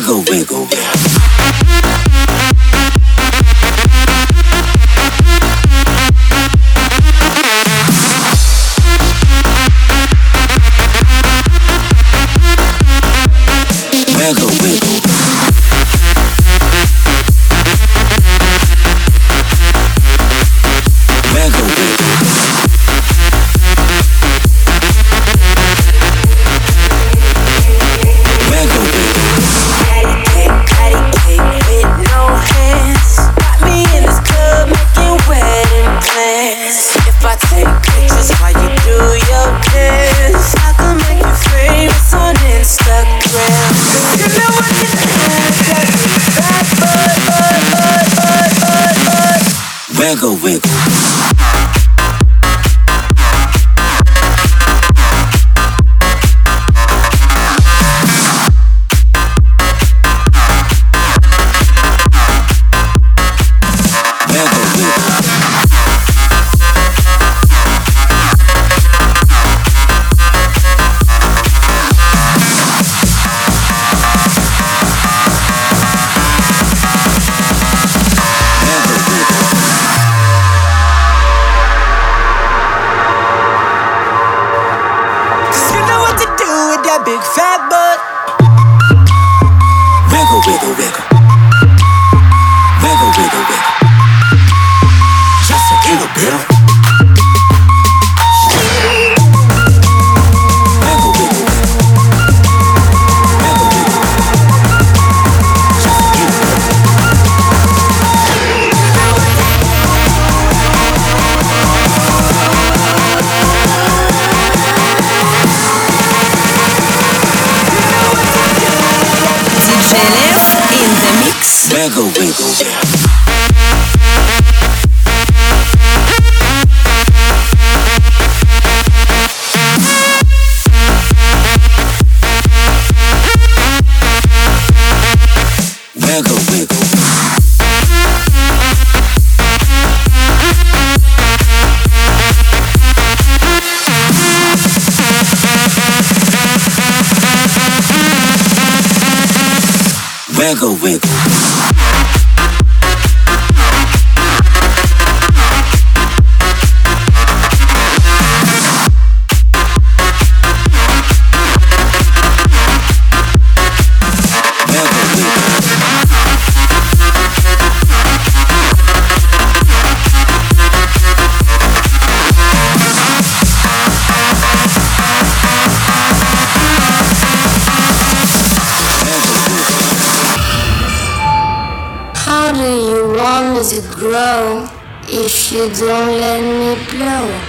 Wiggle, wiggle. Wiggle, wiggle. Wiggle, wiggle. Wiggle, wiggle. Patty cake with no hands. Got me in this club making wedding plans. If I take pictures while you do your dance, I can make you famous on Instagram. You know what to do, that bud. Wiggle, wiggle. Big fat butt. Wiggle, wiggle, wiggle. Wiggle, wiggle, wiggle. Just a little bit of. Wiggle, wiggle, wiggle. Wiggle, wiggle, wiggle. Just a little bit. Jealous in the mix. Wiggle, wiggle, wiggle, wiggle. Wiggle, wiggle. How do you want me to grow if you don't let me blow?